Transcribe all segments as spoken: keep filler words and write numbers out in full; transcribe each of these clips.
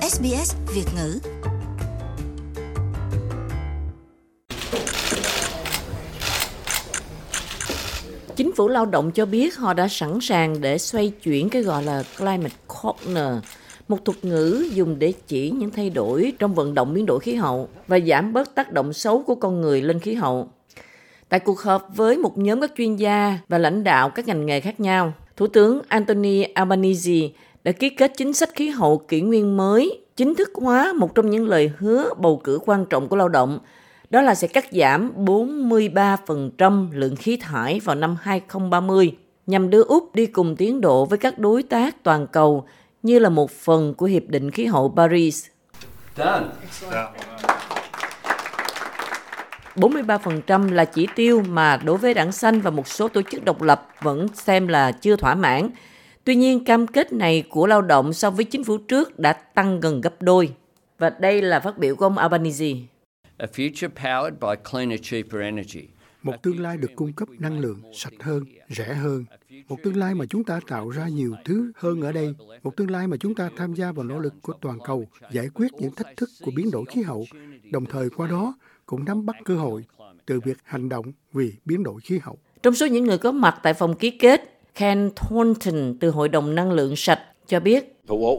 ét bê ét Việt ngữ. Chính phủ lao động cho biết họ đã sẵn sàng để xoay chuyển cái gọi là climate corner, một thuật ngữ dùng để chỉ những thay đổi trong vận động biến đổi khí hậu và giảm bớt tác động xấu của con người lên khí hậu. Tại cuộc họp với một nhóm các chuyên gia và lãnh đạo các ngành nghề khác nhau, Thủ tướng Anthony Albanese đã ký kết chính sách khí hậu kỷ nguyên mới, chính thức hóa một trong những lời hứa bầu cử quan trọng của lao động, đó là sẽ cắt giảm bốn mươi ba phần trăm lượng khí thải vào năm hai không ba mươi, nhằm đưa Úc đi cùng tiến độ với các đối tác toàn cầu như là một phần của Hiệp định Khí hậu Paris. Done. bốn mươi ba phần trăm là chỉ tiêu mà đối với Đảng Xanh và một số tổ chức độc lập vẫn xem là chưa thỏa mãn. Tuy nhiên, cam kết này của lao động so với chính phủ trước đã tăng gần gấp đôi. Và đây là phát biểu của ông Albanese. A future powered by cleaner, cheaper energy. Một tương lai được cung cấp năng lượng sạch hơn, rẻ hơn. Một tương lai mà chúng ta tạo ra nhiều thứ hơn ở đây. Một tương lai mà chúng ta tham gia vào nỗ lực của toàn cầu, giải quyết những thách thức của biến đổi khí hậu, đồng thời qua đó cũng nắm bắt cơ hội từ việc hành động vì biến đổi khí hậu. Trong số những người có mặt tại phòng ký kết, Ken Thornton từ Hội đồng Năng lượng Sạch cho biết,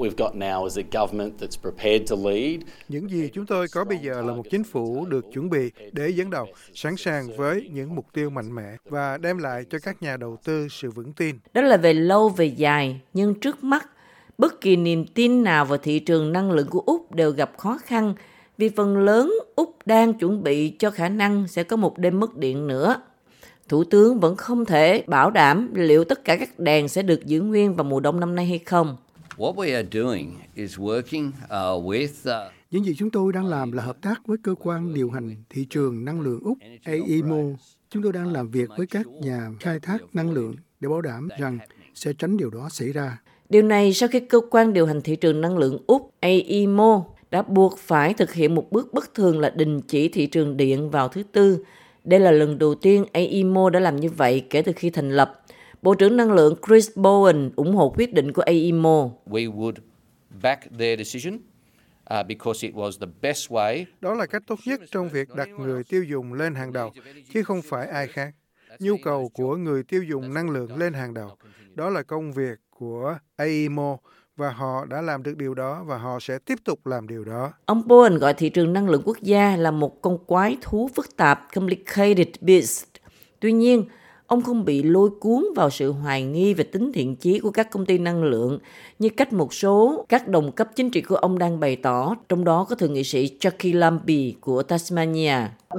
những gì chúng tôi có bây giờ là một chính phủ được chuẩn bị để dẫn đầu, sẵn sàng với những mục tiêu mạnh mẽ và đem lại cho các nhà đầu tư sự vững tin. Đó là về lâu về dài, nhưng trước mắt, bất kỳ niềm tin nào vào thị trường năng lượng của Úc đều gặp khó khăn vì phần lớn Úc đang chuẩn bị cho khả năng sẽ có một đêm mất điện nữa. Thủ tướng vẫn không thể bảo đảm liệu tất cả các đèn sẽ được giữ nguyên vào mùa đông năm nay hay không. What we are doing is working uh, with uh... Những gì chúng tôi đang làm là hợp tác với cơ quan điều hành thị trường năng lượng Úc A E M O. Chúng tôi đang làm việc với các nhà khai thác năng lượng để bảo đảm rằng sẽ tránh điều đó xảy ra. Điều này sau khi cơ quan điều hành thị trường năng lượng Úc A E M O đã buộc phải thực hiện một bước bất thường là đình chỉ thị trường điện vào thứ Tư. Đây là lần đầu tiên A E M O đã làm như vậy kể từ khi thành lập. Bộ trưởng Năng lượng Chris Bowen ủng hộ quyết định của A E M O. We would back their decision uh, because it was the best way. Đó là cách tốt nhất trong việc đặt người tiêu dùng lên hàng đầu, chứ không phải ai khác. Nhu cầu của người tiêu dùng năng lượng lên hàng đầu. Đó là công việc của A E M O và họ đã làm được điều đó và họ sẽ tiếp tục làm điều đó. Ông Bowen gọi thị trường năng lượng quốc gia là một con quái thú phức tạp, complicated beast. Tuy nhiên, ông không bị lôi cuốn vào sự hoài nghi về tính thiện chí của các công ty năng lượng như cách một số các đồng cấp chính trị của ông đang bày tỏ, trong đó có thượng nghị sĩ Jackie Lambie của Tasmania.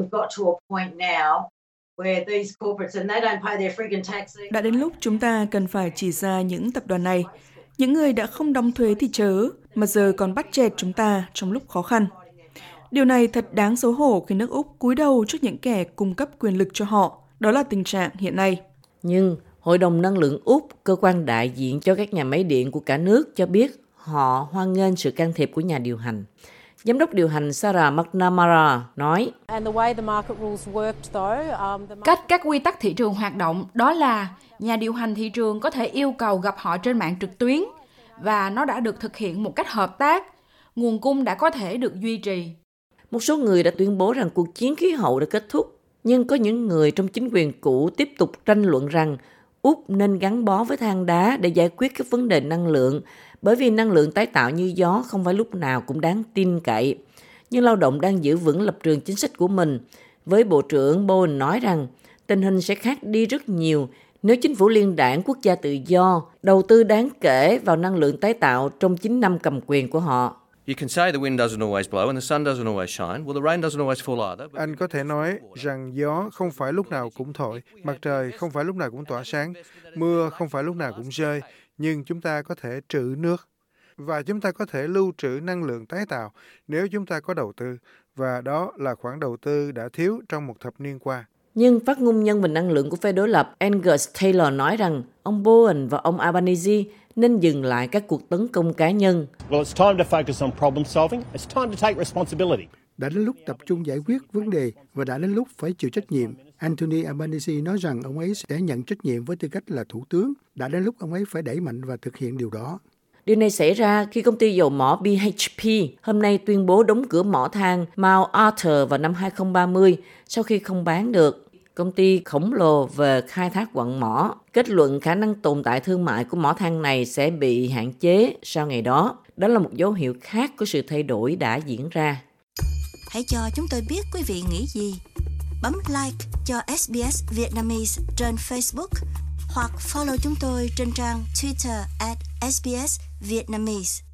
Đã đến lúc chúng ta cần phải chỉ ra những tập đoàn này, những người đã không đóng thuế thì chớ, mà giờ còn bắt chẹt chúng ta trong lúc khó khăn. Điều này thật đáng xấu hổ khi nước Úc cúi đầu trước những kẻ cung cấp quyền lực cho họ. Đó là tình trạng hiện nay. Nhưng Hội đồng Năng lượng Úc, cơ quan đại diện cho các nhà máy điện của cả nước, cho biết họ hoan nghênh sự can thiệp của nhà điều hành. Giám đốc điều hành Sarah McNamara nói, cách các quy tắc thị trường hoạt động đó là nhà điều hành thị trường có thể yêu cầu gặp họ trên mạng trực tuyến và nó đã được thực hiện một cách hợp tác. Nguồn cung đã có thể được duy trì. Một số người đã tuyên bố rằng cuộc chiến khí hậu đã kết thúc, nhưng có những người trong chính quyền cũ tiếp tục tranh luận rằng Úc nên gắn bó với than đá để giải quyết các vấn đề năng lượng, bởi vì năng lượng tái tạo như gió không phải lúc nào cũng đáng tin cậy. Nhưng lao động đang giữ vững lập trường chính sách của mình. Với Bộ trưởng Bowen nói rằng tình hình sẽ khác đi rất nhiều nếu chính phủ liên đảng quốc gia tự do đầu tư đáng kể vào năng lượng tái tạo trong chín năm cầm quyền của họ. You can say the wind doesn't always blow and the sun doesn't always shine. Well, the rain doesn't always fall either. Anh có thể nói rằng gió không phải lúc nào cũng thổi, mặt trời không phải lúc nào cũng tỏa sáng, mưa không phải lúc nào cũng rơi, nhưng chúng ta có thể trữ nước. Và chúng ta có thể lưu trữ năng lượng tái tạo nếu chúng ta có đầu tư, và đó là khoản đầu tư đã thiếu trong một thập niên qua. Nhưng phát ngôn nhân về năng lượng của phe đối lập Angus Taylor nói rằng ông Bowen và ông Albanese nên dừng lại các cuộc tấn công cá nhân. Đã đến lúc tập trung giải quyết vấn đề và đã đến lúc phải chịu trách nhiệm. Anthony Albanese nói rằng ông ấy sẽ nhận trách nhiệm với tư cách là thủ tướng. Đã đến lúc ông ấy phải đẩy mạnh và thực hiện điều đó. Điều này xảy ra khi công ty dầu mỏ B H P hôm nay tuyên bố đóng cửa mỏ than Mount Arthur vào năm hai không ba mươi sau khi không bán được. Công ty khổng lồ về khai thác quặng mỏ kết luận khả năng tồn tại thương mại của mỏ than này sẽ bị hạn chế sau ngày đó. Đó là một dấu hiệu khác của sự thay đổi đã diễn ra. Hãy cho chúng tôi biết quý vị nghĩ gì. Bấm like cho ét bê ét Vietnamese trên Facebook hoặc follow chúng tôi trên trang Twitter at ét bê ét Vietnamese.